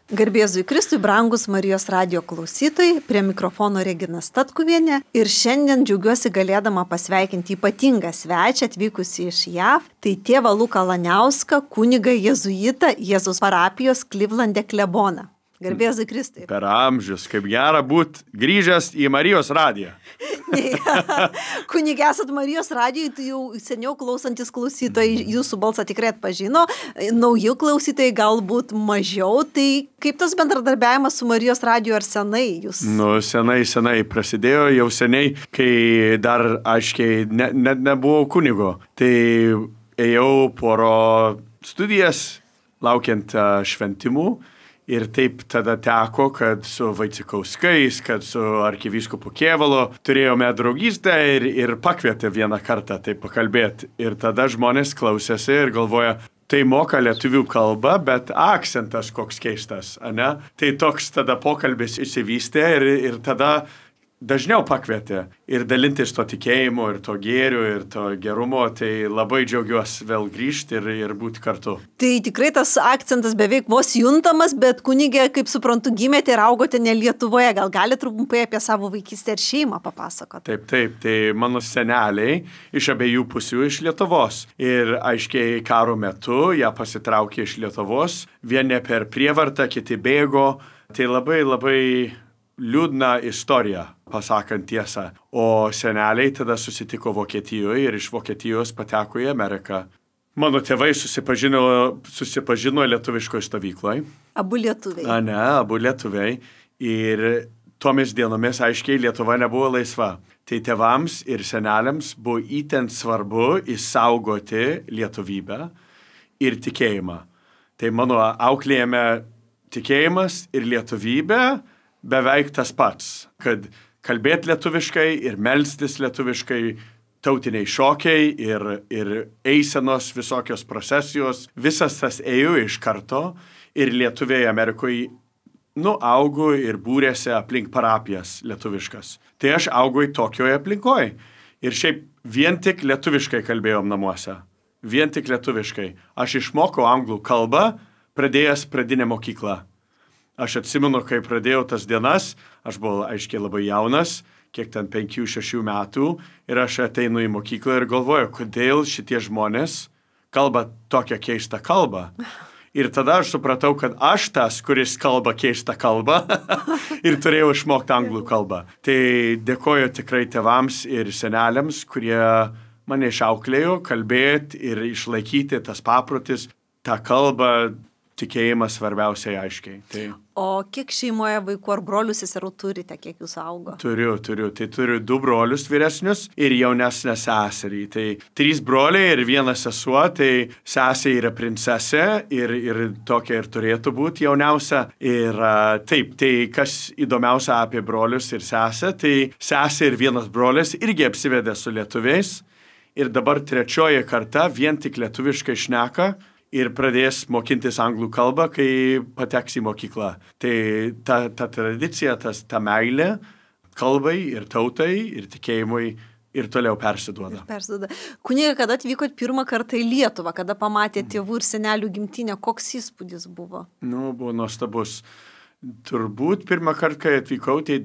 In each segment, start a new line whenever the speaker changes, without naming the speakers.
Garbėzui Kristui, brangus Marijos radijo klausytojai, prie mikrofono Regina Statkuvienė ir šiandien džiaugiuosi galėdama pasveikinti ypatingą svečią atvykusi iš JAV, tai tėvą Luką Laniauską, kunigą jėzuitą Jėzaus parapijos Klivlande kleboną. Garbėzui Kristui.
Per amžius, kaip gera būt grįžęs į Marijos radiją.
Kunigė esat Marijos radijui, tai jau seniau klausantis klausytojai jūsų balsą tikrai atpažino, naujų klausytojai galbūt mažiau, tai kaip tas bendradarbiavimas su Marijos radiju ar senai jūs?
Senai prasidėjo, jau seniai, kai dar aiškiai nebuvau kunigo. Tai ėjau poro studijas, laukiant šventimų. Ir taip tada teko, kad su Vaicikauskais, kad su arkivyskupu Kėvalu turėjome draugystę ir pakvietė vieną kartą taip pakalbėti. Ir tada žmonės klausėsi ir galvoja, tai moka lietuvių kalbą, bet akcentas koks keistas, ane? Tai toks tada pokalbis įsivystė ir tada dažniau pakvietė ir dalintis to tikėjimo ir to gėrių ir to gerumo, tai labai džiaugiuosi vėl grįžti ir būti kartu.
Tai tikrai tas akcentas beveik vos juntamas, bet kunigė, kaip suprantu, gimėte ir augote ne Lietuvoje. Gal galite trumpai apie savo vaikystę ir šeimą papasakoti?
Taip, tai mano seneliai iš abiejų pusių iš Lietuvos. Ir aiškiai karo metu jie pasitraukė iš Lietuvos, vieni per prievartą, kiti bėgo. Tai labai liūdna istorija, pasakant tiesą. O seneliai tada susitiko Vokietijoje ir iš Vokietijos pateko į Ameriką. Mano tėvai susipažino lietuviškoje stovykloje.
Abu lietuviai.
Abu lietuviai. Ir tomis dienomis aiškiai Lietuva nebuvo laisva. Tai tėvams ir seneliams buvo itin svarbu išsaugoti lietuvybę ir tikėjimą. Tai mano auklėjame tikėjimas ir lietuvybė beveik tas pats, kad kalbėti lietuviškai ir melstis lietuviškai, tautiniai šokiai ir eisenos visokios procesijos, visas tas ėjo iš karto ir lietuviai Amerikoje augo ir būrėsi aplink parapijas lietuviškas. Tai aš augau tokioje aplinkoje ir šiaip vien tik lietuviškai kalbėjom namuose, vien tik lietuviškai. Aš išmokau anglų kalbą, pradėjęs pradinę mokyklą. Aš atsimenu, kai pradėjau tas dienas, aš buvau aiškiai labai jaunas, kiek ten 5-6 metų, ir aš ateinu į mokyklą ir galvoju, kodėl šitie žmonės kalba tokią keistą kalbą. Ir tada aš supratau, kad aš tas, kuris kalba keistą kalbą ir turėjau išmokti anglų kalbą. Tai dėkoju tikrai tėvams ir seneliams, kurie mane išauklėjo kalbėti ir išlaikyti tas paprotis, tą kalbą, tikėjimas svarbiausiai aiškiai. Tai.
O kiek šeimoje vaikų ar brolių seserų turite, kiek jūs augo?
Turiu. Tai turiu 2 brolius vyresnius ir jaunesnę seserį. Tai 3 broliai ir 1 sesuo, tai sesė yra princesė ir tokia ir turėtų būti jauniausia. Ir taip, tai kas įdomiausia apie brolius ir sesę, tai sesė ir 1 brolis irgi apsivedė su lietuviais ir dabar 3 karta vien tik lietuviškai šneka ir pradės mokintis anglų kalbą, kai pateks į mokyklą. Tai ta tradicija, ta meilė kalbai ir tautai ir tikėjimui ir toliau persiduoda.
Kunigė, kada atvykot pirmą kartą į Lietuvą, kada pamatėte tėvų ir senelių gimtinę, koks įspūdis buvo?
Buvo nuostabus. Turbūt pirmą kartą, kai atvykau, tai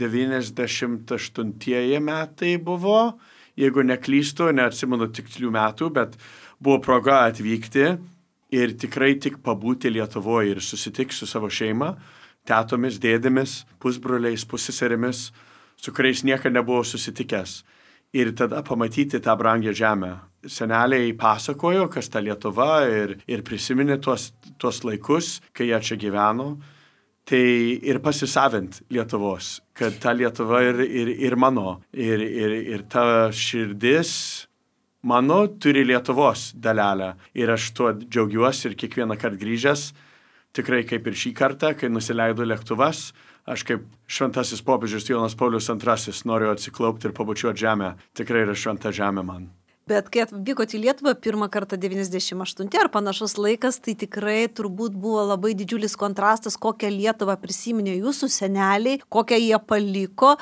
98 metai buvo, jeigu neklystu, neatsimenu tikslių metų, bet buvo proga atvykti. Ir tikrai tik pabūti Lietuvoje ir susitikti su savo šeima, tetomis, dėdėmis, pusbroliais, pusseserimis, su kuriais niekada nebuvau susitikęs. Ir tada pamatyti tą brangią žemę. Seneliai pasakojo, kas ta Lietuva ir prisiminė tuos laikus, kai jie čia gyveno. Tai ir pasisavint Lietuvos, kad ta Lietuva ir mano. Ir ta širdis mano turi Lietuvos dalelę ir aš tuo džiaugiuosi ir kiekvieną kartą grįžęs, tikrai kaip ir šį kartą, kai nusileido lėktuvas, aš kaip šventasis popiežius Jonas Paulius II noriu atsiklaupti ir pabučiuoti žemę. Tikrai yra šventa žemė man.
Bet kai atvykote į Lietuvą pirmą kartą 98 ar panašus laikas, tai tikrai turbūt buvo labai didžiulis kontrastas, kokią Lietuvą prisiminė jūsų seneliai, kokią jie paliko.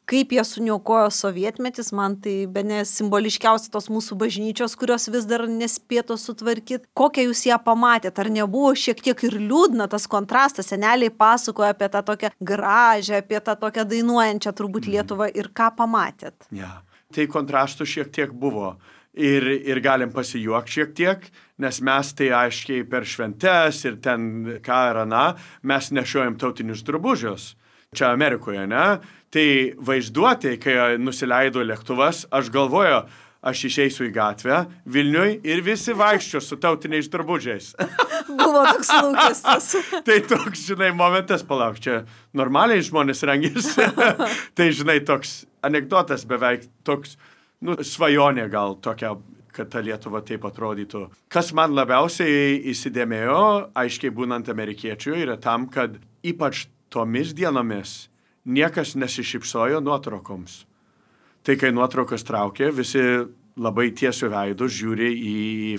kaip jie suniokojo sovietmetis, man tai bene simboliškiausia tos mūsų bažnyčios, kurios vis dar nespėto sutvarkyti. Kokią jūs ją pamatėt? Ar nebuvo šiek tiek ir liūdna tas kontrastas? Seneliai pasakojo apie tą tokią gražią, apie tą tokią dainuojančią turbūt Lietuvą ir ką pamatėt?
Ja. Tai kontrastų šiek tiek buvo. Ir galim pasijuokti šiek tiek, nes mes tai aiškiai per šventes ir ten ką ir ana, mes nešiojam tautinius drabužius. Čia Amerikoje, ne? Tai vaizduotė, kai nusileido lėktuvas, aš galvoju, aš išeisiu į gatvę Vilniui ir visi vaikščio su tautiniais drabužiais.
Buvo toks lūkestis.
Tai toks, žinai, momentas, palauk, čia normaliai žmonės rengėsi. Tai, žinai, toks anekdotas beveik toks, svajonė gal tokia, kad ta Lietuva taip atrodytų. Kas man labiausiai įsidėmėjo, aiškiai būnant amerikiečių, yra tam, kad ypač tomis dienomis niekas nesišypsojo nuotraukoms. Tai kai nuotraukas traukė, visi labai tiesiu veidu žiūri į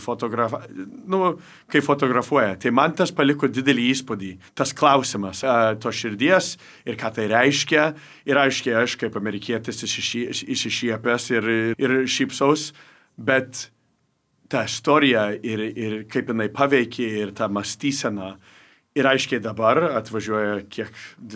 kai fotografuoja. Tai man tas paliko didelį įspūdį. Tas klausimas, to širdies ir ką tai reiškia. Ir aiškiai, aš kaip amerikietis išsišiepęs ir šypsaus, bet ta istorija ir kaip jinai paveikė ir ta mąstysena. Ir aiškiai dabar atvažiuoja kiek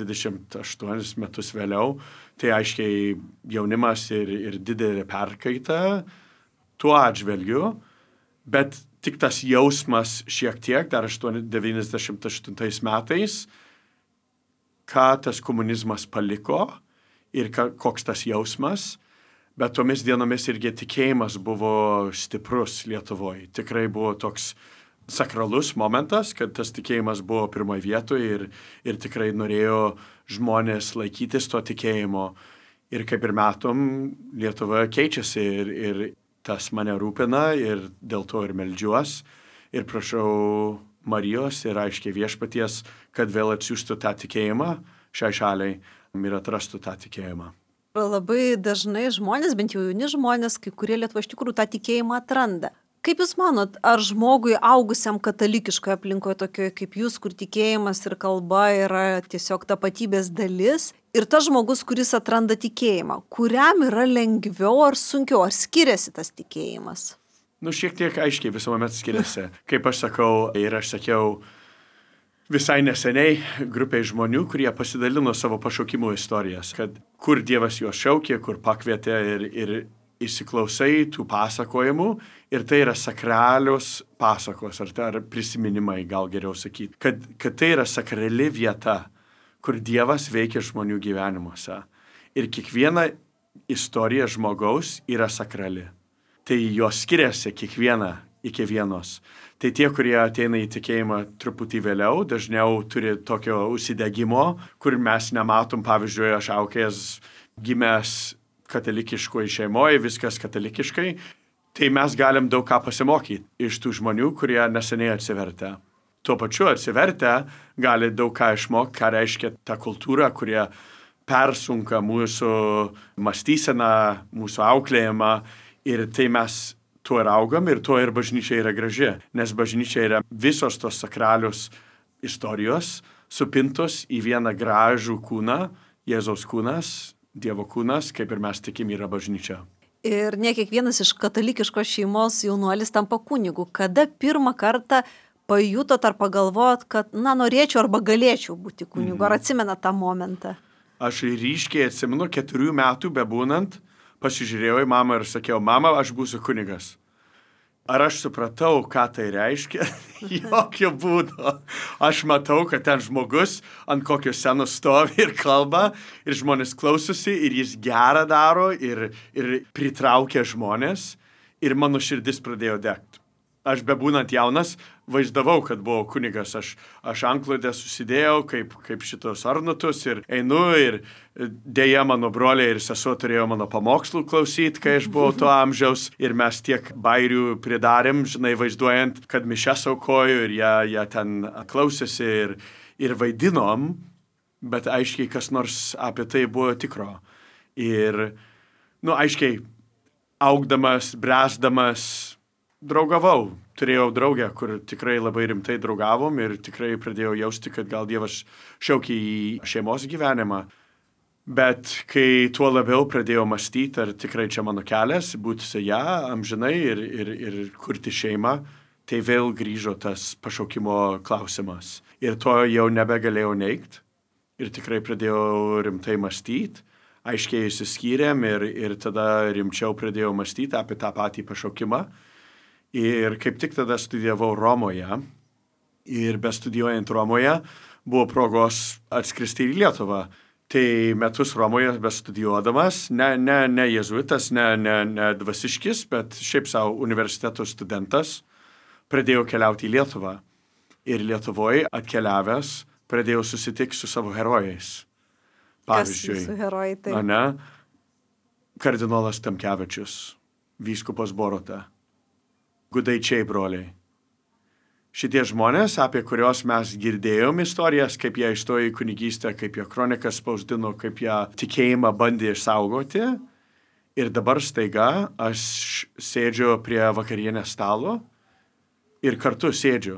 28 metus vėliau, tai aiškiai jaunimas ir didelė perkaita tuo atžvelgiu, bet tik tas jausmas šiek tiek, dar 98 metais, ką tas komunizmas paliko ir koks tas jausmas, bet tomis dienomis irgi tikėjimas buvo stiprus Lietuvoje. Tikrai buvo toks sakralus momentas, kad tas tikėjimas buvo pirmoje vietoje ir tikrai norėjo žmonės laikytis to tikėjimo. Ir kaip ir matom, Lietuva keičiasi ir tas mane rūpina ir dėl to ir meldžiuos. Ir prašau Marijos ir aiškiai Viešpaties, kad vėl atsiųstų tą tikėjimą šiai šaliai ir atrastų tą tikėjimą.
Labai dažnai žmonės, bent jau jauni žmonės, kai kurie Lietuvoje iš tikrųjų tą tikėjimą atranda. Kaip Jūs manot, ar žmogui augusiam katalikiškoje aplinkoje tokioje kaip Jūs, kur tikėjimas ir kalba yra tiesiog tapatybės dalis, ir tas žmogus, kuris atranda tikėjimą, kuriam yra lengviau ar sunkiau, ar skiriasi tas tikėjimas?
Šiek tiek aiškiai visuomet skiriasi. Kaip aš sakau, ir aš sakiau visai neseniai grupiai žmonių, kurie pasidalino savo pašaukimų istorijas, kad kur Dievas juos šaukė, kur pakvietė ir įsiklausai tų pasakojimų ir tai yra sakralios pasakos, ar prisiminimai, gal geriau sakyti, kad tai yra sakrali vieta, kur Dievas veikia žmonių gyvenimuose. Ir kiekviena istorija žmogaus yra sakrali. Tai jos skiriasi kiekviena iki vienos. Tai tie, kurie ateina į tikėjimą truputį vėliau, dažniau turi tokio užsidegimo, kur mes nematom, pavyzdžiui, aš augęs, gimęs katalikiškoje šeimoje, viskas katalikiškai, tai mes galim daug ką pasimokyti iš tų žmonių, kurie neseniai atsivertė. Tuo pačiu atsivertę gali daug ką išmokti, ką reiškia ta kultūra, kurie persunka mūsų mąstyseną, mūsų auklėjimą ir tai mes tuo ir augam ir tuo ir bažnyčia yra graži, nes bažnyčia yra visos tos sakralios istorijos supintos į vieną gražų kūną, Jėzaus kūnas, Dievo kūnas, kaip ir mes tikim, yra bažnyčia.
Ir ne kiekvienas iš katalikiškos šeimos jaunuolis tampa kunigu. Kada pirmą kartą pajutot ar pagalvojot, kad, norėčiau arba galėčiau būti kunigu? Ar atsimena tą momentą?
Aš ryškiai atsimenu, 4 metų bebūnant, pasižiūrėjau į mamą ir sakiau, mama, aš būsiu kunigas. Ar aš supratau, ką tai reiškia? Jokio būdo. Aš matau, kad ten žmogus ant kokio scenos stovi ir kalba, ir žmonės klausosi, ir jis gerą daro, ir pritraukia žmonės, ir mano širdis pradėjo degti. Aš bebūnant jaunas, vaizdavau, kad buvau kunigas. Aš antklodę susidėjau kaip šitos arnutus ir einu ir dėja mano broliai ir sesuo turėjo mano pamokslų klausyti, kai aš buvau to amžiaus ir mes tiek bairių pridarėm, vaizduojant, kad mišes aukoju ir jie ten klausėsi ir vaidinom, bet aiškiai kas nors apie tai buvo tikro. Ir, aiškiai, augdamas, bręsdamas, draugavau. Turėjau draugę, kur tikrai labai rimtai draugavom ir tikrai pradėjau jausti, kad gal Dievas šaukia į šeimos gyvenimą. Bet kai tuo labiau pradėjau mąstyti, ar tikrai čia mano kelias, būti su ją amžinai ir kurti šeimą, tai vėl grįžo tas pašaukimo klausimas. Ir to jau nebegalėjau neigti. Ir tikrai pradėjau rimtai mąstyti. Aiškiai išsiskyrėm ir tada rimčiau pradėjau mąstyti apie tą patį pašaukimą. Ir kaip tik tada studijavau Romoje. Ir bestudijuojant Romoje buvo progos atskristi į Lietuvą. Tai metus Romoje bestudijuodamas, ne jezuitas, ne dvasiškis, bet šiaip savo universiteto studentas, pradėjau keliauti į Lietuvą. Ir Lietuvoje atkeliavęs pradėjau susitikti su savo herojais. Pavyzdžiui,
kas jūsų herojai tai?
Ne? Kardinolas Tamkevičius, vyskupas Borota, Gudaičiai broliai. Šitie žmonės, apie kuriuos mes girdėjom istorijas, kaip jie įstojo į kunigystę, kaip jie kronikas spausdino, kaip jie tikėjimą bandė išsaugoti. Ir dabar staiga aš sėdžiu prie vakarienės stalo ir kartu sėdžiu.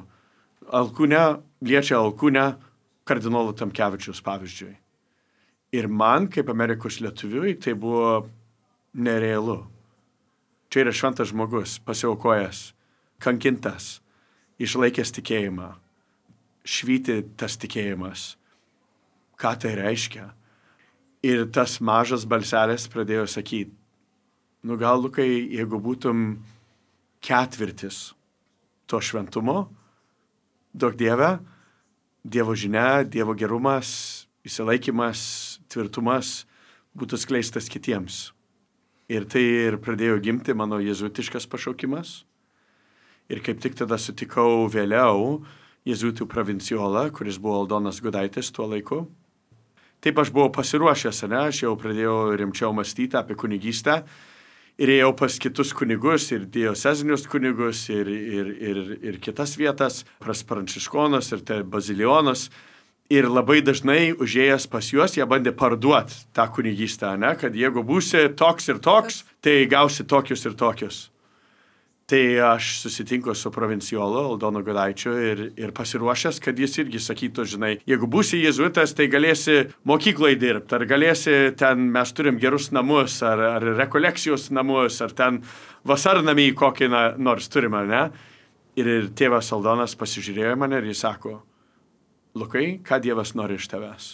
Liečia alkūnę kardinolo Tamkevičius, pavyzdžiui. Ir man, kaip Amerikos lietuviui, tai buvo nerealu. Čia yra šventas žmogus, pasiaukojęs, kankintas, išlaikęs tikėjimą, švyti tas tikėjimas. Ką tai reiškia? Ir tas mažas balselis pradėjo sakyti, gal, Lukai, jeigu būtum ketvirtis to šventumo, duok Dieve, Dievo žinia, Dievo gerumas, įsilaikymas, tvirtumas būtų skleistas kitiems. Ir tai ir pradėjo gimti mano jezuitiškas pašaukimas. Ir kaip tik tada sutikau vėliau jezuitų provinciolą, kuris buvo Aldonas Gudaitis tuo laiku. Taip aš buvau pasiruošęs, aš jau pradėjau rimčiau mąstyti apie kunigystę. Ir ėjau pas kitus kunigus, ir diocezinius kunigus, ir kitas vietas, pas pranciškonus ir bazilionus. Ir labai dažnai užėjęs pas juos, jie bandė parduoti tą kunigystę, kad jeigu būsi toks ir toks, tai gausi tokius ir tokius. Tai aš susitinku su provinciolu Aldonu Gudaičiu ir pasiruošęs, kad jis irgi sakytų, jeigu būsi jezuitas, tai galėsi mokykloje dirbti, ar galėsi ten, mes turim gerus namus, ar rekolekcijos namus, ar ten vasarnamį kokį nors turime, ne? Ir tėvas Aldonas pasižiūrėjo mane ir jis sako, Lukai, ką Dievas nori iš tavęs?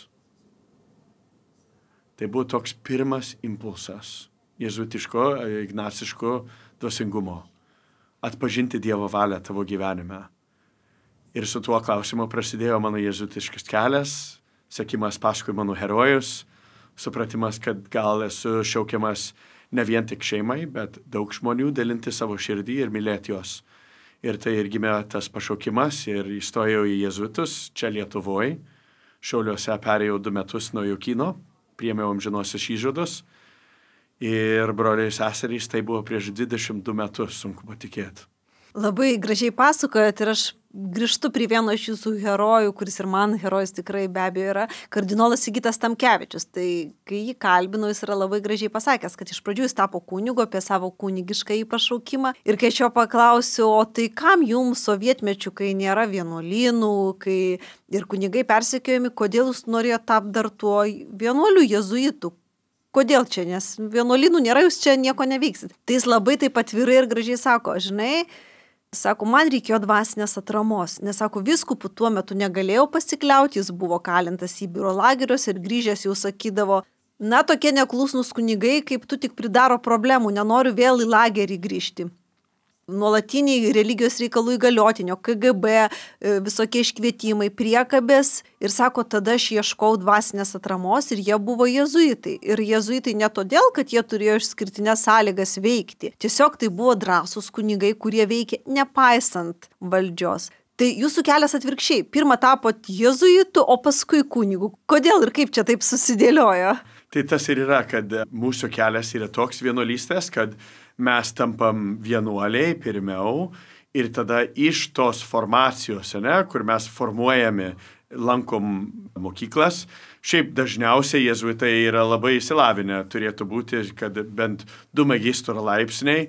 Tai buvo toks pirmas impulsas jezuitiško, ignaciško dvasingumo. Atpažinti Dievo valią tavo gyvenime. Ir su tuo klausimu prasidėjo mano jezuitiškas kelias, sekimas paskui mano herojus, supratimas, kad gal esu šaukiamas ne vien tik šeimai, bet daug žmonių dalinti savo širdį ir mylėti jos. Ir tai ir gimė tas pašaukimas ir įstojau į jezuitus čia Lietuvoje. Šiauliuose perėjau 2 metus nuo Jokyno, priėmiau amžinosios įžados. Ir broliai seserys, tai buvo prieš 22 metus, sunku patikėti.
Labai gražiai pasakojat ir aš grįžtu prie vieno iš jūsų herojų, kuris ir man herojus tikrai be abejo yra kardinolas Sigitas Tamkevičius. Tai kai jį kalbinau, jis yra labai gražiai pasakęs, kad iš pradžių jis tapo kunigu apie savo kunigišką pašaukimą. Ir kai aš jo paklausiu, o tai kam jums sovietmečių, kai nėra vienuolynų, kai ir kunigai persekiojami, kodėl jūs norėjote tapti dar tuo vienuoliu jezuitu? Kodėl čia, nes vienuolynų nėra, jūs čia nieko neveiksit. Tai jis labai taip atvirai ir gražiai sako, sako, man reikėjo dvasinės atramos, nes sako, vyskupų tuo metu negalėjau pasikliauti, jis buvo kalintas Sibiro lageriuose ir grįžęs jau sakydavo, tokie neklusnūs kunigai, kaip tu tik pridaro problemų, nenoriu vėl į lagerį grįžti. Nuolatiniai religijos reikalų įgaliotinio, KGB, visokie iškvietimai, priekabės ir sako, tada aš ieškau dvasinės atramos ir jie buvo jezuitai. Ir jezuitai ne todėl, kad jie turėjo išskirtinės sąlygas veikti. Tiesiog tai buvo drąsūs kunigai, kurie veikė nepaisant valdžios. Tai jūsų kelias atvirkščiai. Pirmą tapot jezuitų, o paskui kunigų. Kodėl ir kaip čia taip susidėliojo?
Tai tas ir yra, kad mūsų kelias yra toks vienuolystės, kad mes tampam vienuoliai pirmiau ir tada iš tos formacijos, kur mes formuojame, lankom mokyklas. Šiaip dažniausiai jezuitai yra labai išsilavinę, turėtų būti, kad bent 2 magistro laipsniai.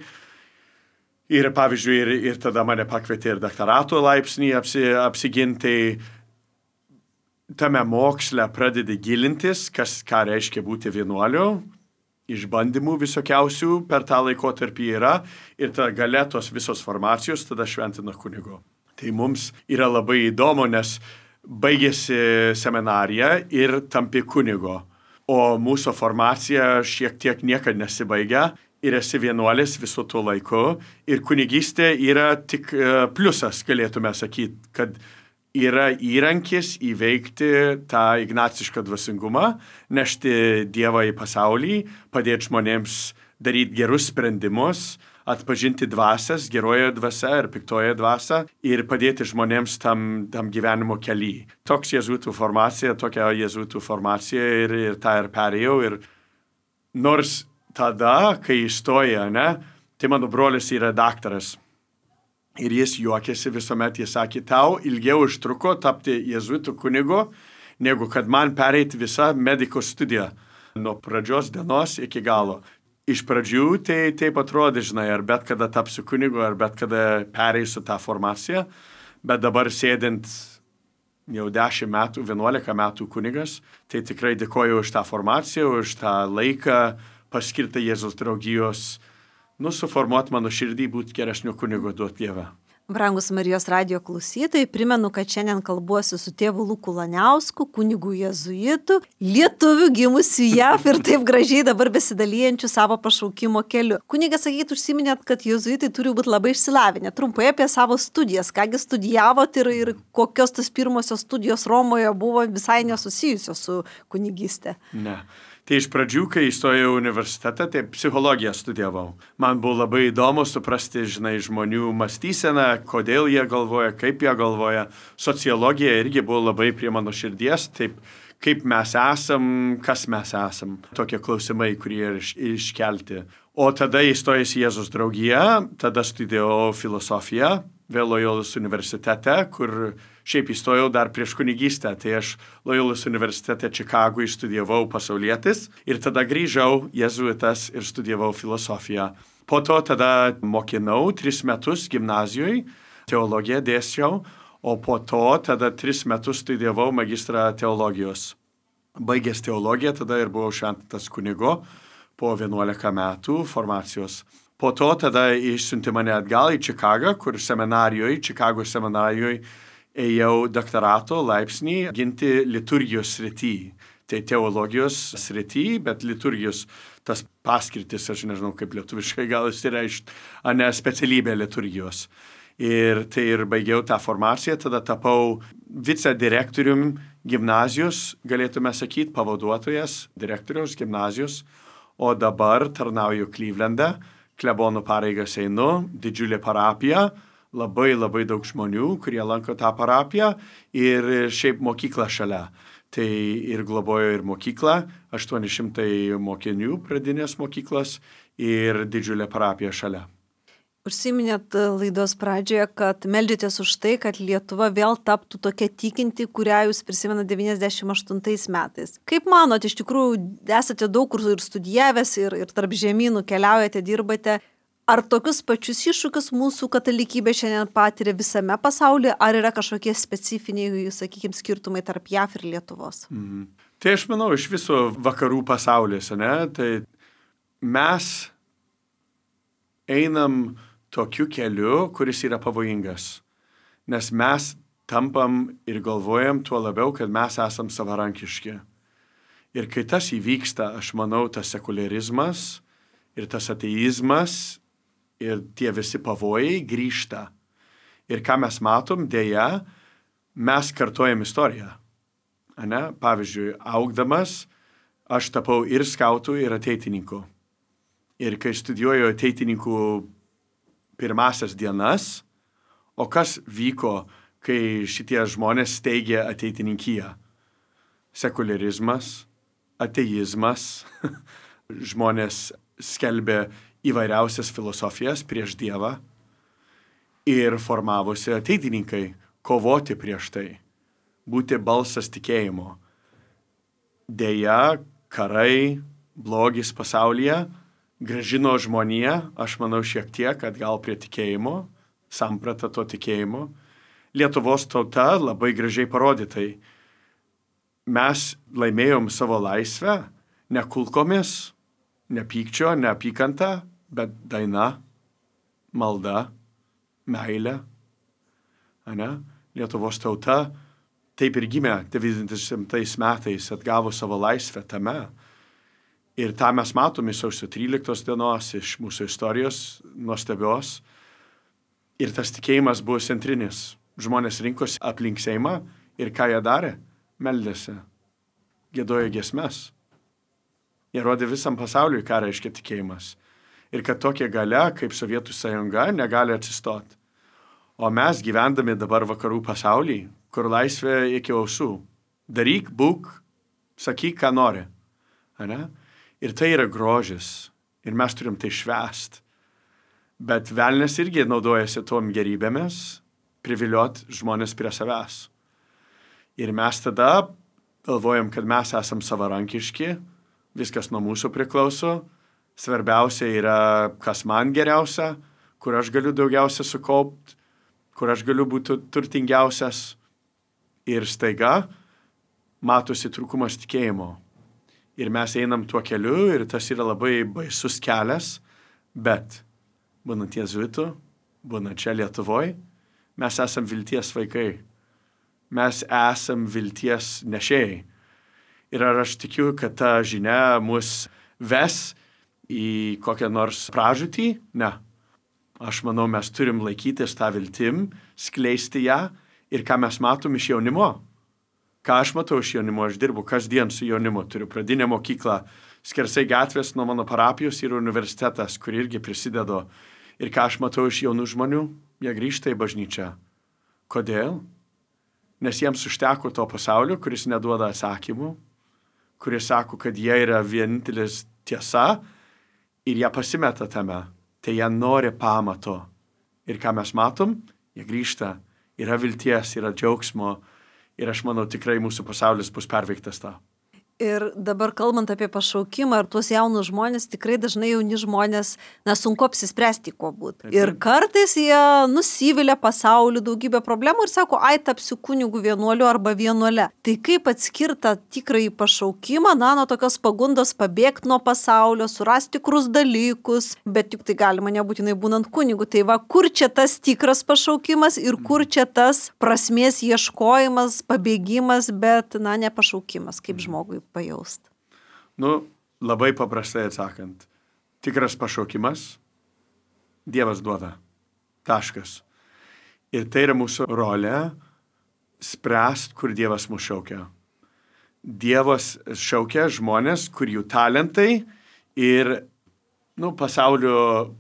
Ir pavyzdžiui, ir tada mane pakvietė ir daktarato laipsnį apsiginti. tame moksle pradedi gilintis, ką reiškia būti vienuoliu, išbandymų visokiausių per tą laikotarpį yra ir tada gale tos visos formacijos tada šventina kunigo. Tai mums yra labai įdomu, nes baigėsi seminarija ir tampi kunigo, o mūsų formacija šiek tiek niekad nesibaigia ir esi vienuolis visu tuo laiku ir kunigystė yra tik pliusas, galėtume sakyti, kad yra įrankis įveikti tą ignacišką dvasingumą, nešti Dievą į pasaulį, padėti žmonėms daryti gerus sprendimus, atpažinti dvasias, geroje dvasia ir piktoje dvasia ir padėti žmonėms tam gyvenimo kely. Tokia jėzuitų formacija ir tą ir perėjau. Ir nors tada, kai įstoja, tai mano brolis yra daktaras. Ir jis juokėsi visuomet, jis sakė, tau ilgiau užtruko tapti jėzuitų kunigo, negu kad man pereiti visą mediko studiją nuo pradžios dienos iki galo. Iš pradžių tai taip atrodė, žinai, ar bet kada tapsiu kunigu, ar bet kada pereisiu tą formaciją, bet dabar sėdint jau 10 metų, 11 metų kunigas, tai tikrai dėkoju už tą formaciją, už tą laiką paskirtą Jėzaus draugijos, suformuoti mano širdį būti geresniu kunigu duoti Dievą.
Brangus Marijos radijo klausytojai, primenu, kad šiandien kalbuosi su tėvu Luku Laniausku, kunigu jėzuitu, lietuviu gimusiu JAV ir taip gražiai dabar besidalijančiu savo pašaukimo keliu. Kunigas, sakyt, užsiminėt, kad jėzuitai turi būti labai išsilavinę. Trumpai apie savo studijas, kągi studijavot ir kokios tas pirmosios studijos Romoje buvo visai nesusijusios su kunigystė.
Ne. Tai iš pradžių, kai įstojau į universitetą, tai psichologiją studijavau. Man buvo labai įdomu suprasti, žmonių mąstyseną, kodėl jie galvoja, kaip jie galvoja. Sociologija irgi buvo labai prie mano širdies, taip kaip mes esam, kas mes esam. Tokie klausimai, kurie iškelti. O tada įstojęs į Jėzaus draugiją, tada studijavau filosofiją, vėl Loyolos universitete, kur šiaip įstojau dar prieš kunigystę. Tai aš Loyolos universitete Čikagui studijavau pasaulietis ir tada grįžau jėzuitas ir studijavau filosofiją. Po to tada mokinau 3 metus gimnazijoje, teologiją dėsčiau, o po to tada 3 metus studijavau magistrą teologijos. Baigęs teologiją, tada ir buvau šventintas kunigo po 11 metų formacijos. Po to tada išsiuntė mane atgal į Čikagą, kur Čikagos seminarijoje ėjau doktorato laipsnį ginti liturgijos srity. Tai teologijos srity, bet liturgijos tas paskirtis, aš nežinau kaip lietuviškai gal įsireišti, specialybė liturgijos. Ir tai ir baigiau tą formaciją, tada tapau vicedirektorium gimnazijos, galėtume sakyti, pavaduotojas direktoriaus gimnazijos, o dabar tarnauju Clevelande, klebono pareigas einu, didžiulė parapija, labai daug žmonių, kurie lanko tą parapiją ir šiaip mokykla šalia. Tai ir globojo ir mokykla, 800 mokinių pradinės mokyklos ir didžiulė parapija šalia.
Užsiminėt laidos pradžioje, kad meldžiatės už tai, kad Lietuva vėl taptų tokia tikinti, kurią jūs prisimenate 98 metais. Kaip manot, iš tikrųjų esate daug kur ir studijavęs, ir tarp žemynų keliaujate, dirbate. Ar tokius pačius iššūkius mūsų katalikybė šiandien patiria visame pasaulyje, ar yra kažkokie specifiniai, sakykime, skirtumai tarp JAV ir Lietuvos?
Tai aš manau, iš viso vakarų pasaulis, tai mes einam tokiu keliu, kuris yra pavojingas. Nes mes tampam ir galvojam tuo labiau, kad mes esam savarankiški. Ir kai tas įvyksta, aš manau, tas sekularizmas ir tas ateizmas ir tie visi pavojai grįžta. Ir ką mes matom, dėja, mes kartojam istoriją. Pavyzdžiui, augdamas, aš tapau ir skautų, ir ateitininku. Ir kai studijuoju ateitininkų pirmasias dienas, o kas vyko, kai šitie žmonės steigė ateitininkiją? Sekularizmas, ateizmas, žmonės skelbė įvairiausias filosofijas prieš Dievą ir formavosi ateitininkai kovoti prieš tai, būti balsas tikėjimo. Deja, karai, blogis pasaulyje grąžino žmoniją, aš manau, šiek tiek atgal prie tikėjimo, samprata to tikėjimo. Lietuvos tauta labai gražiai parodytai. mes laimėjom savo laisvę ne kulkomis, ne pykčio, ne apykanta, bet daina, malda, meilė. Ane? Lietuvos tauta taip ir gimė 90 metais, atgavo savo laisvę tame. Ir tą mes matome sausio 13 dienos iš mūsų istorijos nuostabios. Ir tas tikėjimas buvo centrinis. Žmonės rinkosi aplink Seimą ir ką jie darė? Meldėsi, giedojo giesmes. Jie rodė visam pasauliui, ką reiškia tikėjimas. Ir kad tokia galia, kaip Sovietų sąjunga, negali atsistoti. O mes gyvendami dabar vakarų pasaulyje, kur laisvė iki ausų. Daryk, būk, sakyk, ką nori. Ane? Ir tai yra grožis. Ir mes turim tai švęst. Bet velnias irgi naudojasi tom gerybėmis, priviliot žmonės prie savęs. Ir mes tada galvojam, kad mes esam savarankiški, viskas nuo mūsų priklauso. Svarbiausia yra, kas man geriausia, kur aš galiu daugiausia sukaupti, kur aš galiu būti turtingiausias. Ir staiga matosi trūkumas tikėjimo. Ir mes einam tuo keliu ir tas yra labai baisus kelias, bet būnant jėzuitų, būnant čia Lietuvoje, mes esam vilties vaikai. Mes esam vilties nešėjai. Ir ar aš tikiu, kad ta žinia mus ves į kokią nors pražūtį? Ne. Aš manau, mes turim laikytis tą viltim, skleisti ją ir ką mes matom iš jaunimo. Ką aš matau iš jaunimo, aš dirbu kasdien su jaunimu, turiu pradinę mokyklą, skersai gatvės nuo mano parapijos ir universitetas, kur irgi prisidedu. Ir ką aš matau iš jaunų žmonių, jie grįžta į bažnyčią. Kodėl? Nes jiems užteko to pasaulio, kuris neduoda atsakymų, kuris sako, kad jie yra vienintelis tiesa ir jie pasimeta tame. Tai jie nori pamato. Ir ką mes matom, jie grįžta, yra vilties, yra džiaugsmo. Ir aš manau, tikrai mūsų pasaulis bus perveiktas tą.
Ir dabar kalbant apie pašaukimą ir tuos jaunus žmonės, tikrai dažnai jauni žmonės, sunku apsispręsti, kuo būti. Ir kartais jie nusivilia pasauliu daugybę problemų ir sako, ai, tapsiu kunigu vienuoliu arba vienuole. Tai kaip atskirta tikrąjį pašaukimą, nuo tokios pagundos pabėgti nuo pasaulio, surasti tikrus dalykus, bet juk tai galima nebūtinai būnant kunigu. Tai va, kur čia tas tikras pašaukimas ir kur čia tas prasmės ieškojimas, pabėgimas, bet, ne pašaukimas, kaip žmogui pajaust.
Labai paprastai atsakant. Tikras pašaukimas Dievas duoda. Taškas. Ir tai yra mūsų rolė spręst, kur Dievas mus šaukia. Dievas šaukia žmonės, kur jų talentai ir, pasaulio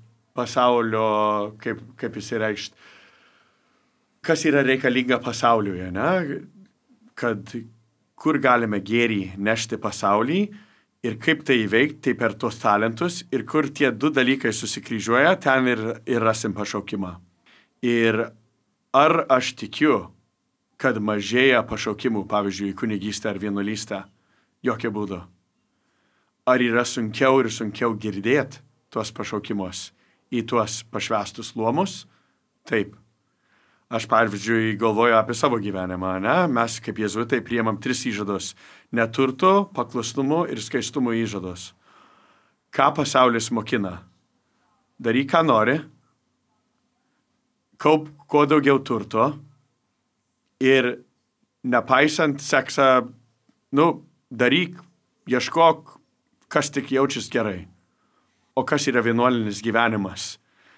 kaip jis reikšt, kas yra reikalinga pasauliuje, kad kur galime gėrį nešti pasaulį ir kaip tai įveikti, tai per tos talentus ir kur tie du dalykai susikryžiuoja, ten ir rasim pašaukimą. Ir ar aš tikiu, kad mažėja pašaukimų, pavyzdžiui, į kunigystę ar vienuolystę? Jokiu būdu. Ar yra sunkiau ir sunkiau girdėti tuos pašaukimus į tuos pašvestus luomus? Taip. Aš, pavyzdžiui, galvoju apie savo gyvenimą, Mes kaip jėzuitai priimam 3 įžadus. Neturto, paklusnumo ir skaistumo įžadus. Ką pasaulis mokina? Daryk, ką nori. Kaup kuo daugiau turto. Ir nepaisant seksą, daryk, ieškok, kas tik jaučias gerai. O kas yra vienuolinis gyvenimas?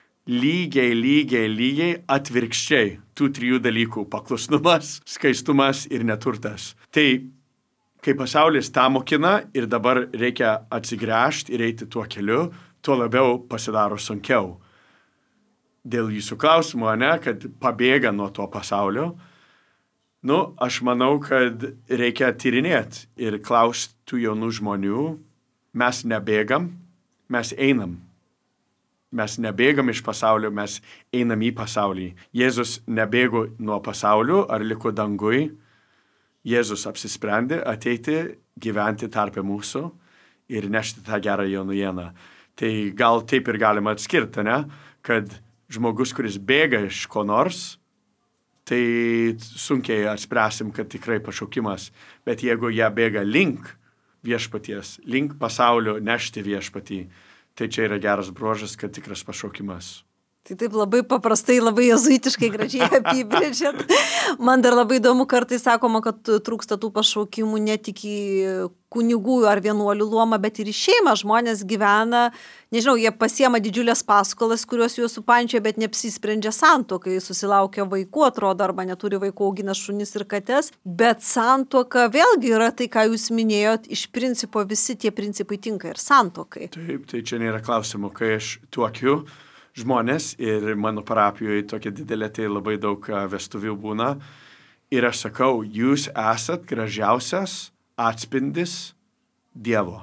Lygiai atvirkščiai tų 3 dalykų – paklusnumas, skaistumas ir neturtas. Tai, kai pasaulis tą mokina ir dabar reikia atsigręžti ir eiti tuo keliu, tuo labiau pasidaro sunkiau. Dėl jūsų klausimo, kad pabėga nuo to pasaulio, aš manau, kad reikia tyrinėti ir klausti tų jaunų žmonių. Mes nebėgam, mes einam. Mes nebėgam iš pasaulio, mes einam į pasaulį. Jėzus nebėgo nuo pasaulio ar liko dangui. Jėzus apsisprendė ateiti, gyventi tarpe mūsų ir nešti tą gerą naujieną. Tai gal taip ir galima atskirti, kad žmogus, kuris bėga iš ko nors, tai sunkiai atspręsim, kad tikrai pašaukimas. Bet jeigu jie bėga link viešpaties, link pasaulio nešti viešpatį, tai čia yra geras bruožas, kad tikras pašaukimas.
Tai taip labai paprastai, labai jezuitiškai gražiai apibrėžėt. Man dar labai įdomu, kartais sakoma, kad trūksta tų pašaukimų ne tik į kunigų ar vienuolių luomą, bet ir į šeimą. Žmonės gyvena, nežinau, jie pasiema didžiulės paskolas, kurios juos supančia, bet neapsisprendžia santuokai, susilaukia vaikų, atrodo, arba neturi vaikų, augina šunis ir kates. Bet santuoka vėlgi yra tai, ką jūs minėjot, iš principo visi tie principai tinka ir santuokai.
Taip, tai čia nėra klausimų, kai aš tuokiu žmonės ir mano parapijoje tokia didelė, tai labai daug vestuvių būna. Ir aš sakau, jūs esat gražiausias atspindis Dievo.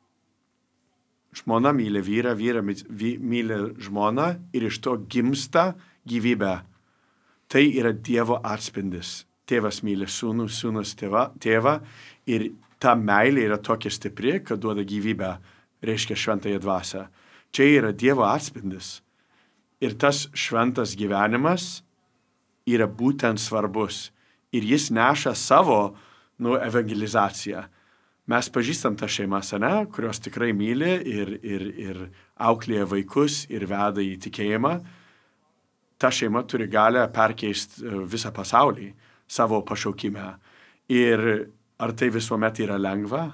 Žmona myli vyrą, myli žmoną ir iš to gimsta gyvybė. Tai yra Dievo atspindis. Tėvas myli sūnų, sūnus tėvą ir ta meilė yra tokia stipri, kad duoda gyvybę, reiškia šventąją dvasią. Čia yra Dievo atspindis. Ir tas šventas gyvenimas yra būtent svarbus. Ir jis neša savo evangelizaciją. Mes pažįstam tą šeimas, kurios tikrai myli ir auklėja vaikus ir veda į tikėjimą. Ta šeima turi galę perkeisti visą pasaulį savo pašaukime. Ir ar tai visuomet yra lengva?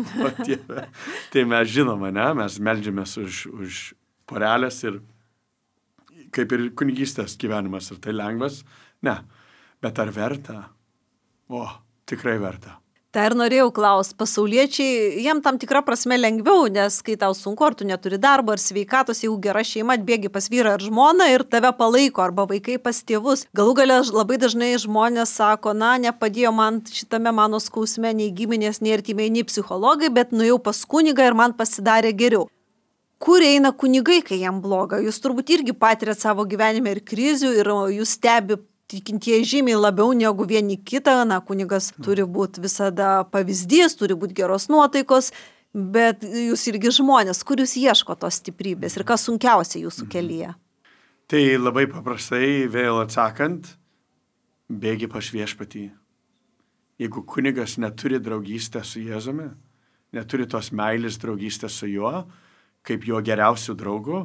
Tai mes žinome, mes meldžiamės už porelės ir kaip ir kunigystės gyvenimas, ar tai lengvas? Ne. Bet ar verta? Tikrai verta.
Tai ir norėjau klausti, pasauliečiai, jiem tam tikrą prasme lengviau, nes kai tau sunku, ar tu neturi darbo, ar sveikatos, jeigu gera šeima, atbėgi pas vyrą ar žmoną ir tave palaiko, arba vaikai pas tėvus. Galų gale labai dažnai žmonės sako, nepadėjo man šitame mano skausme nei giminės, nei artimai, nei psichologai, bet nuėjau pas kunigą ir man pasidarė geriau. Kur eina kunigai, kai jam bloga? Jūs turbūt irgi patirėt savo gyvenime ir krizių, ir jūs stebi tikintieji žymiai labiau negu vieni kitą. Kunigas turi būti visada pavyzdys, turi būti geros nuotaikos, bet jūs irgi žmonės, kur jūs ieško tos stiprybės ir kas sunkiausia jūsų kelyje?
Tai labai paprastai, vėl atsakant, bėgi pas viešpatį. Jeigu kunigas neturi draugystę su Jėzumi, neturi tos meilės draugystės su juo, kaip jo geriausių draugų,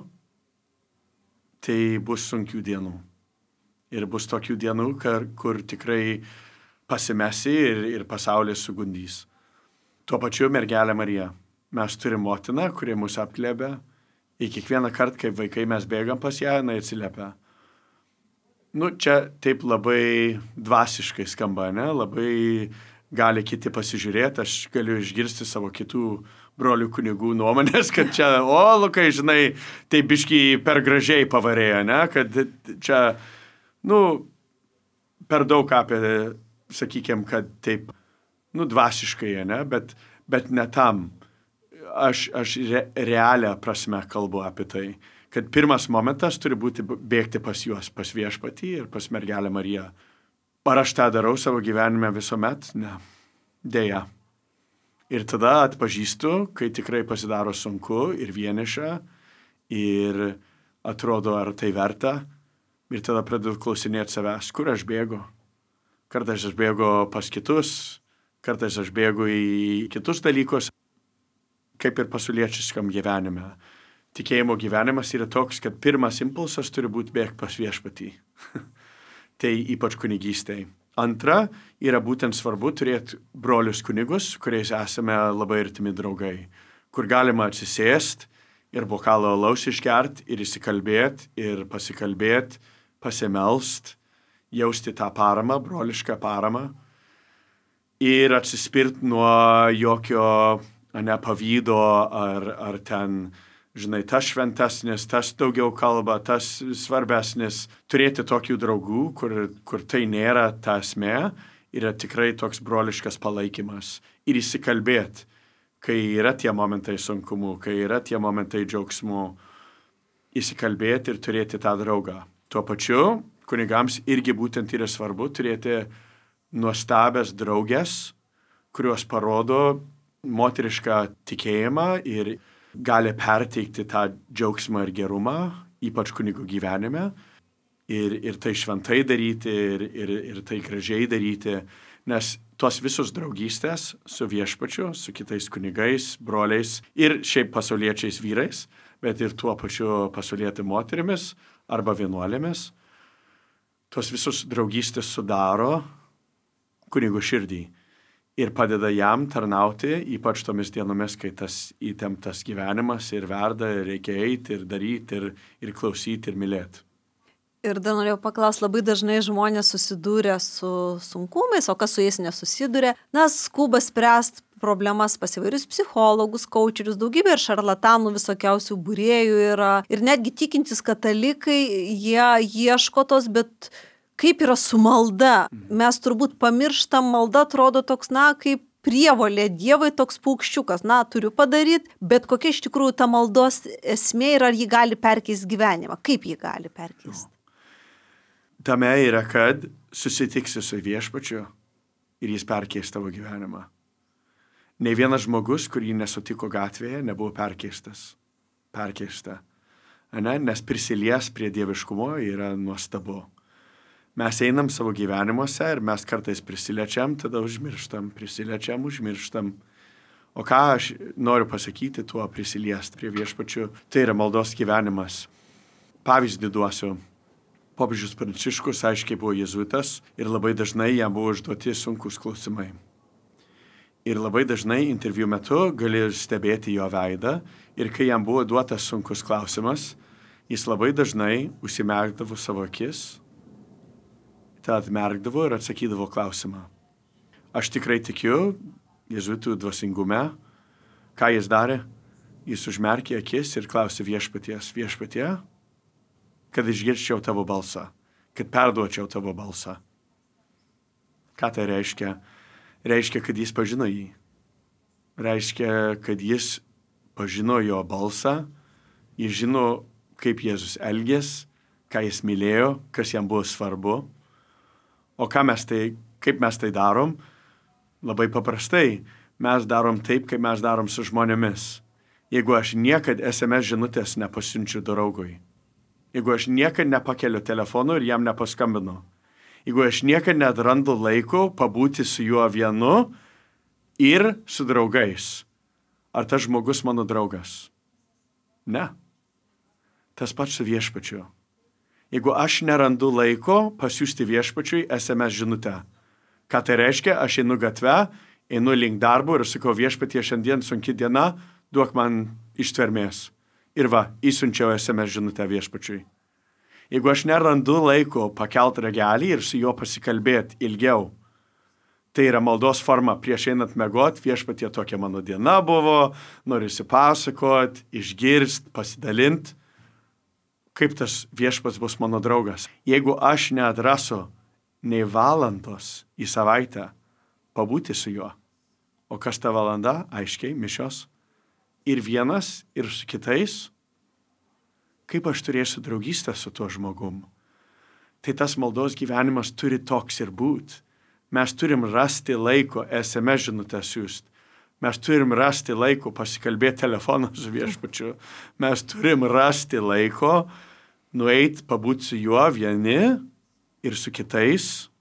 tai bus sunkių dienų. Ir bus tokių dienų, kur tikrai pasimesi ir pasaulis sugundys. Tuo pačiu mergelė Marija. Mes turime motiną, kuri mus apglėbia. Ir kiekvieną kartą, kai vaikai mes bėgam pas ją, jinai atsiliepia. Čia taip labai dvasiškai skamba, labai gali kiti pasižiūrėti. Aš galiu išgirsti savo kitų brolių kunigų nuomonės, kad čia, Lukai, žinai, tai biškį per gražiai pavarėjo, kad čia, per daug apie, sakykime, kad taip, dvasiškai, bet ne tam. Aš realią prasme kalbu apie tai, kad pirmas momentas turi būti bėgti pas juos, pas viešpatį ir pas mergelę Mariją. Ar aš tą darau savo gyvenime visuomet? Ne. Deja. Ir tada atpažįstu, kai tikrai pasidaro sunku ir vieniša ir atrodo, ar tai verta. Ir tada pradedu klausinėti savęs, kur aš bėgu. Kartais aš bėgu pas kitus, kartais aš bėgu į kitus dalykus, kaip ir pasauliečiškam gyvenime. Tikėjimo gyvenimas yra toks, kad pirmas impulsas turi būti bėgti pas viešpatį. Tai ypač kunigystėj. Antra, yra būtent svarbu turėti brolius kunigus, kuriais esame labai artimi draugai, kur galima atsisėsti ir bokalą alaus išgert ir įsikalbėti ir pasikalbėti, pasimelst, jausti tą paramą, brolišką paramą ir atsispirti nuo jokio pavydo ar ten, žinai, tas šventesnis, tas daugiau kalba, tas svarbesnis. Turėti tokių draugų, kur tai nėra ta esmė, yra tikrai toks broliškas palaikymas. Ir įsikalbėti, kai yra tie momentai sunkumų, kai yra tie momentai džiaugsmų, įsikalbėti ir turėti tą draugą. Tuo pačiu, kunigams irgi būtent yra svarbu turėti nuostabias draugės, kurios parodo moterišką tikėjimą ir gali perteikti tą džiaugsmą ir gerumą, ypač kunigų gyvenime. ir tai šventai daryti, ir tai gražiai daryti, nes tos visos draugystės su viešpačiu, su kitais kunigais, broliais ir šiaip pasauliečiais vyrais, bet ir tuo pačiu pasaulietį moterimis arba vienuolėmis, tos visos draugystės sudaro kunigo širdį ir padeda jam tarnauti, ypač tomis dienomis, kai tas įtemptas gyvenimas ir verda, ir reikia eiti, ir daryti, ir klausyti, ir mylėti.
Ir dar norėjau paklausti, labai dažnai žmonės susidūrė su sunkumais, o kas su jais nesusidūrė, skuba spręsti problemas pas įvairius psichologus, kaučerius, daugybė ir šarlatanų visokiausių būrėjų yra. Ir netgi tikintys katalikai, jie ieško tos, bet kaip yra su malda? Mes turbūt pamirštam, malda atrodo toks, kaip prievolė Dievui, toks paukščiukas, turiu padaryti, bet kokia iš tikrųjų ta maldos esmė ir ar jį gali perkeisti gyvenimą? Kaip jį gali perkeisti?
Tame yra, kad susitiksi su viešpačiu ir jis perkeis tavo gyvenimą. Ne vienas žmogus, kurį nesutiko gatvėje, nebuvo perkeista. Nes prisilies prie dieviškumo yra nuostabu. Mes einam savo gyvenimuose ir mes kartais prisiliečiam, tada užmirštam. O ką aš noriu pasakyti tuo prisiliesti prie viešpačių, tai yra maldos gyvenimas. Pavyzdį duosiu. Popiežius Pranciškus aiškiai buvo jėzuitas ir labai dažnai jam buvo užduoti sunkus klausimai. Ir labai dažnai interviu metu gali stebėti jo veidą ir kai jam buvo duotas sunkus klausimas, jis labai dažnai užsimerkdavo savo akis, tada atmerkdavo ir atsakydavo klausimą. Aš tikrai tikiu jėzuitų dvasingume. Ką jis darė? Jis užmerkė akis ir klausė viešpatie, kad išgirščiau tavo balsą, kad perduočiau tavo balsą. Ką tai reiškia? Reiškia, kad jis pažino jį. Reiškia, kad jis pažino jo balsą, jis žino, kaip Jėzus elgės, ką jis mylėjo, kas jam buvo svarbu. O kaip mes tai darom? Labai paprastai. Mes darom taip, kaip mes darom su žmonėmis. Jeigu aš niekad SMS žinutės nepasiunčiu draugui, jeigu aš niekad nepakeliu telefonu ir jam nepaskambinu, jeigu aš niekad netrandu laiko pabūti su juo vienu ir su draugais, ar tas žmogus mano draugas? Ne. Tas pats su viešpačiu. Jeigu aš nerandu laiko pasiųsti viešpačiui SMS žinutę, ką tai reiškia? Aš einu gatve, einu link darbo ir sakau, viešpatie, šiandien sunki diena, duok man ištvermės. Ir įsiunčiau SMS žinutę viešpačiui. Jeigu aš nerandu laiko pakelt ragelį ir su juo pasikalbėti ilgiau, tai yra maldos forma prieš einant miegot, viešpatie, tokia mano diena buvo, noriu pasakot, išgirst, pasidalint, kaip tas viešpats bus mano draugas. Jeigu aš neatrasiu nei valandos į savaitę pabūti su juo, o kas ta valanda? Aiškiai, mišios. Ir vienas, ir su kitais, kaip aš turėsiu draugystę su tuo žmogum. Tai tas maldos gyvenimas turi toks ir būt. Mes turim rasti laiko SMS žinutę siūst. Mes turim rasti laiko pasikalbėti telefoną su viešpačiu. Mes turim rasti laiko nueit, pabūti su juo vieni ir su kitais.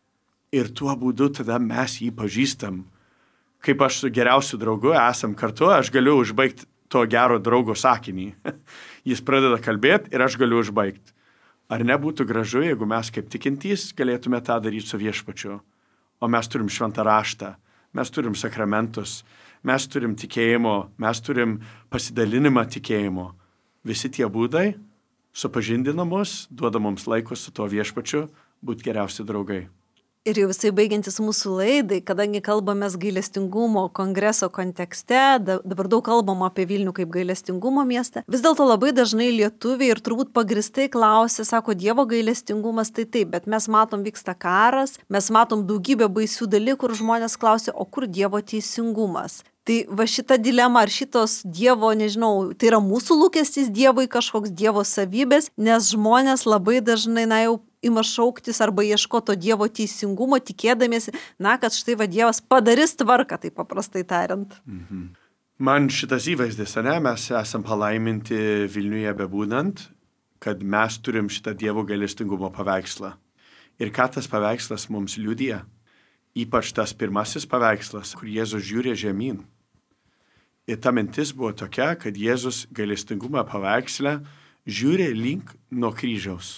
Ir tuo būdu tada mes jį pažįstam. Kaip aš su geriausiu draugu esam kartu, aš galiu užbaigti to gero draugo sakinį. Jis pradeda kalbėti ir aš galiu užbaigti. Ar nebūtų gražu, jeigu mes kaip tikintys galėtume tą daryti su viešpačiu? O mes turim šventą raštą, mes turim sakramentus, mes turim tikėjimo, mes turim pasidalinimą tikėjimo. Visi tie būdai supažindina mus, duoda mums laiko su to viešpačiu būti geriausi draugai.
Ir jau visai baigiantis mūsų laidai, kadangi kalbamės gailestingumo kongreso kontekste, dabar daug kalbama apie Vilnių kaip gailestingumo miestą, vis dėlto labai dažnai lietuviai ir turbūt pagristai klausia, sako, Dievo gailestingumas tai taip, bet mes matom vyksta karas, mes matom daugybę baisių dalykų ir žmonės klausia, o kur Dievo teisingumas? Tai šita dilema ar šitos Dievo, nežinau, tai yra mūsų lūkestis Dievui, kažkoks Dievo savybės, nes žmonės labai dažnai, jau ima šauktis arba ieškoto Dievo teisingumo, tikėdamiesi, kad štai Dievas padarys tvarką, tai paprastai tariant.
Man šitas įvaizdis, mes esam palaiminti Vilniuje bebūnant, kad mes turim šitą Dievo gailestingumo paveikslą. Ir ką tas paveikslas mums liudija? Ypač tas pirmasis paveikslas, kur Jėzus žiūrė žemyn. Ir ta mintis buvo tokia, kad Jėzus gailestingumo paveiksle žiūrė link nuo kryžiaus.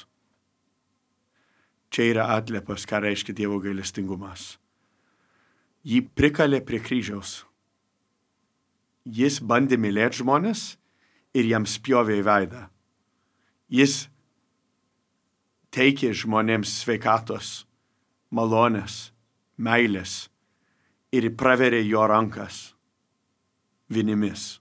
Čia yra atliepas, ką reiškia Dievo gailestingumas. Jį prikalė prie kryžiaus. Jis bandė mylėti žmonės ir jiems spjovė į veidą. Jis teikė žmonėms sveikatos, malonės, meilės ir praverė jo rankas vinimis.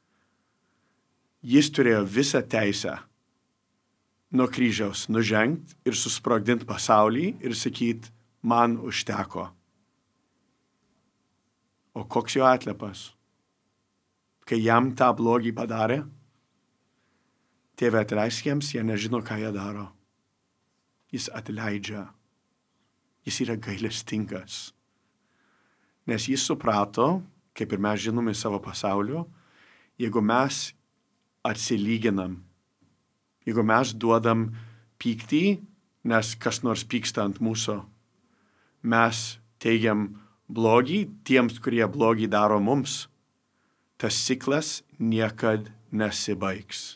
Jis turėjo visą teisę nuo kryžiaus nužengti ir susprogdinti pasaulį ir sakyti, man užteko. O koks jo atlepas? Kai jam tą blogį padarė, Tėve atleisk jiems, jie nežino, ką jie daro. Jis atleidžia. Jis yra gailestingas. Nes jis suprato, kaip ir mes žinome savo pasaulio, jeigu mes atsilyginam, jeigu mes duodam pyktį, nes kas nors pyksta ant mūsų, mes teigiam blogį tiems, kurie blogį daro mums, tas ciklas niekad nesibaigs.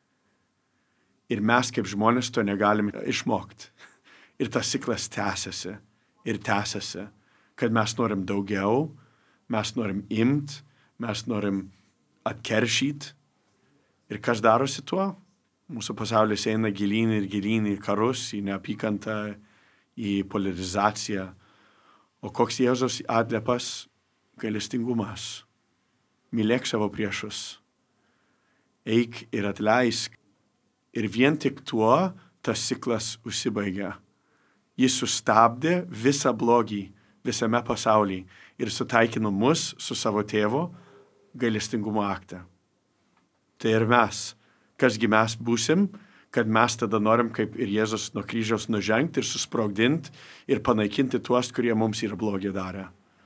Ir mes kaip žmonės to negalime išmokti. Ir tas ciklas tęsiasi ir tęsiasi, kad mes norim daugiau, mes norim imt, mes norim atkeršyti. Ir kas darosi tuo? Mūsų pasaulis eina gilyn ir gilyn į karus, į neapykantą, į polarizaciją. O koks Jėzus atliepas? Gailestingumas. Mylėk savo priešus. Eik ir atleisk. Ir vien tik tuo tas ciklas užsibaigia. Jis sustabdė visą blogį visame pasaulyje ir sutaikino mus su savo tėvo gailestingumo aktą. Tai ir mes, kasgi mes būsim, kad mes tada norim kaip ir Jėzus nuo kryžiaus nužengti ir susprogdinti ir panaikinti tuos, kurie mums yra blogį darę.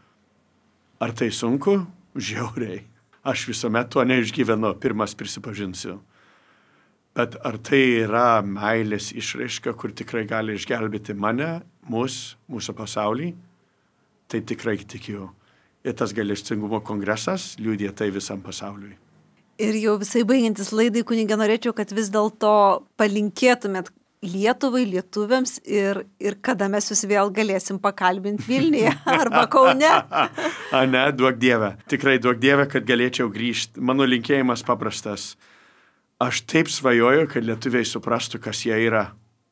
Ar tai sunku? Žiauriai. Aš visuomet to neišgyvenu, pirmas prisipažinsiu. Bet ar tai yra meilės išraiška, kur tikrai gali išgelbėti mane, mūsų pasaulį? Tai tikrai tikiu. Ir tas gailestingumo kongresas liudija tai visam pasauliui.
Ir jau visai baigiantis laidai, kunige, norėčiau, kad vis dėlto palinkėtumėt Lietuvai, lietuviams ir kada mes jūs vėl galėsim pakalbinti Vilniuje arba Kaune.
Ne, duok Dieve. Tikrai duok Dieve, kad galėčiau grįžti. Mano linkėjimas paprastas. Aš taip svajoju, kad lietuviai suprastų, kas jie yra,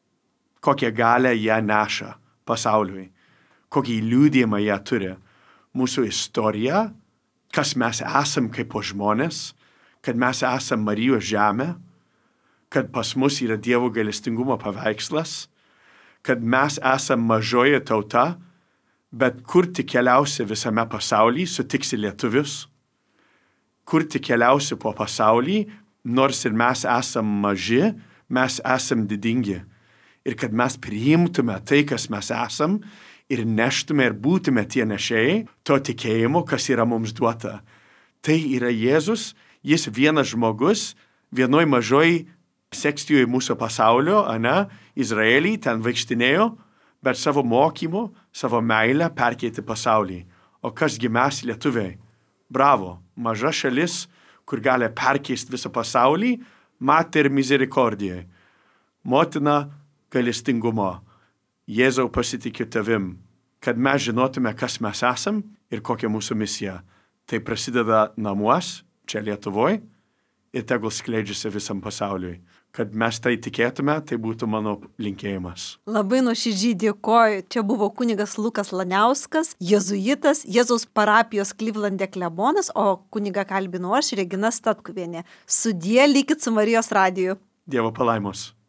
kokią galę jie neša pasauliui, kokį liudijimą jie turi. Mūsų istorija, kas mes esam kaip žmonės, kad mes esam Marijos žemė, kad pas mus yra Dievo gailestingumo paveikslas, kad mes esam mažoji tauta, bet kur tik keliausi visame pasaulyje, sutiksi lietuvius, kur tik keliausi po pasaulį, nors ir mes esam maži, mes esam didingi. Ir kad mes priimtume tai, kas mes esam, ir neštume ir būtume tie nešėjai, to tikėjimo, kas yra mums duota. Tai yra Jėzus, jis vienas žmogus, vienoj mažoj sekcijoje mūsų pasaulio, Izraelį, ten vaikštinėjo, bet savo mokymu, savo meilę perkeitė pasaulį. O kasgi mes lietuviai? Bravo, maža šalis, kur gali perkeisti visą pasaulį, Mater Misericordiae. Motina gailestingumo. Jėzau, pasitikiu tavim, kad mes žinotume, kas mes esam ir kokia mūsų misija. Tai prasideda namuos, čia Lietuvoje, ir tegul skleidžiasi visam pasauliui. Kad mes tai tikėtume, tai būtų mano linkėjimas.
Labai nuoširdžiai dėkoju. Čia buvo kunigas Lukas Laniauskas, jėzuitas, Jėzaus parapijos Klyvlande klebonas, o kunigą kalbinu aš, Regina Statkuvienė. Sudie, likit su Marijos radiju.
Dievo palaimos.